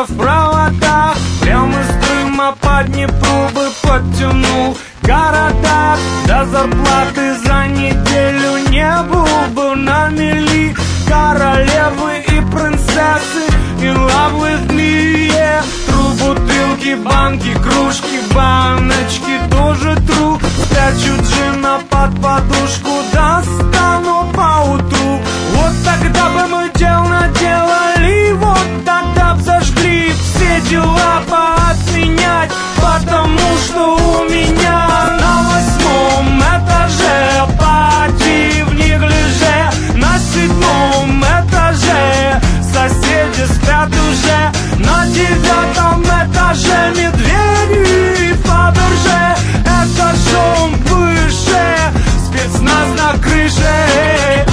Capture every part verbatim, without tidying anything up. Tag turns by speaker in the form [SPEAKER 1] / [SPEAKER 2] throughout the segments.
[SPEAKER 1] в проводах, прямо из Крыма по Днепру бы подтянул города. До зарплаты за неделю не был бы на мели. Королевы и принцессы in love with me, yeah. Тру бутылки, банки, кружки, баночки тоже тру. Спрячу джина под подушку, достану поутру. Вот тогда бы мы дел наделали, вот тогда б зажгли все дела поотменять, потому что у меня на восьмом этаже пати в неглиже, на седьмом этаже соседи спят уже, на девятом этаже медведи и Фаберже, этажом выше спецназ на крыше.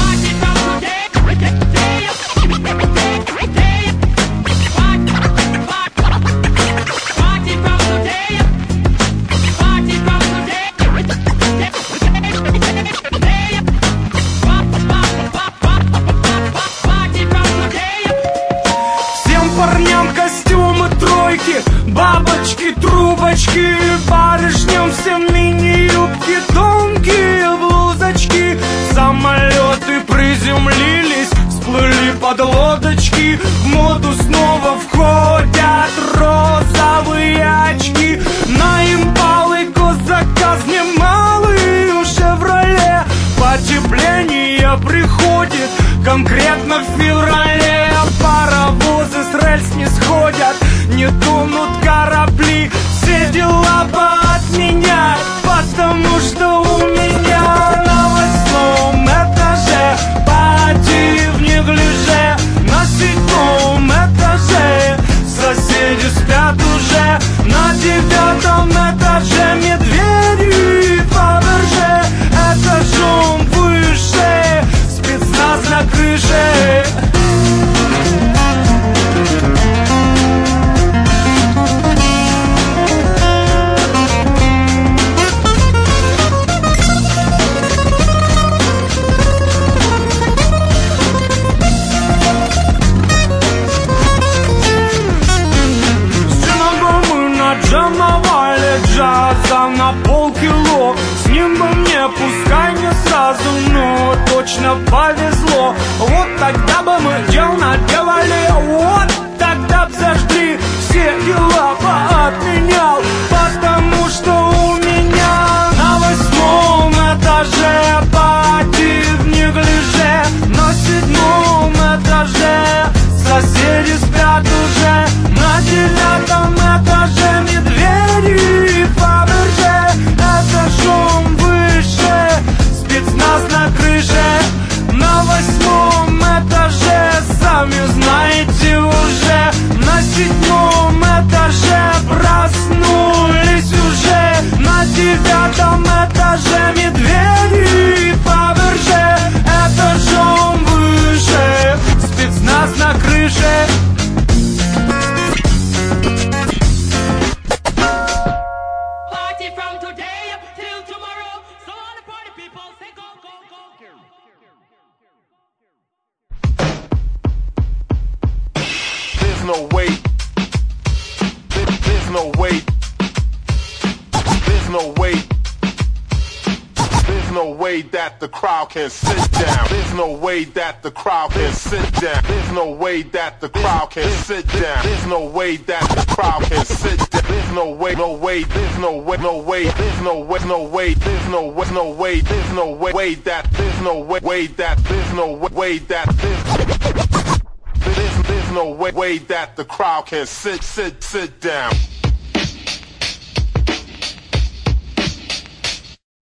[SPEAKER 1] Парням костюмы тройки, бабочки, трубочки, барышням всем мини-юбки, тонкие блузочки. Самолеты приземлились, всплыли под лодочки. В моду снова входят розовые очки. На импалы госзаказ немалый у «Шевроле». Потепление приходит конкретно в феврале. Паровозы с рельс не сходят, не тонут корабли. Все дела поотменять, потому что у меня на восьмом этаже пати в неглиже, на седьмом этаже соседи спят уже, на девятом этаже медведи и Фаберже, этажом выше спецназ на крыше. Джаза на полкило, с ним бы мне, пускай не сразу, но точно повезло. Вот тогда бы мы дел наделали, вот тогда б зажгли все дела поотменял, потому что у меня на восьмом этаже пати в неглиже, на седьмом этаже соседи спят уже, на девятом этаже медведи и Фаберже, этажом выше спецназ на крыше, на восьмом этаже сами знаете уже, на седьмом этаже проснулись уже, на девятом этаже медведи и Фаберже, этажом выше спецназ на крыше.
[SPEAKER 2] No way, there's no way, there's no way, there's no way that the crowd can sit down. There's no way that the crowd can sit down. There's no way that the crowd can sit down. There's no way that the crowd can sit down. There's no way, no way, there's no way, no way, there's no way, no way, there's no way, no way, there's no way, way that, there's no way, way that, there's no way, way that, there's There's, there's no way, way that the crowd can sit, sit, sit down.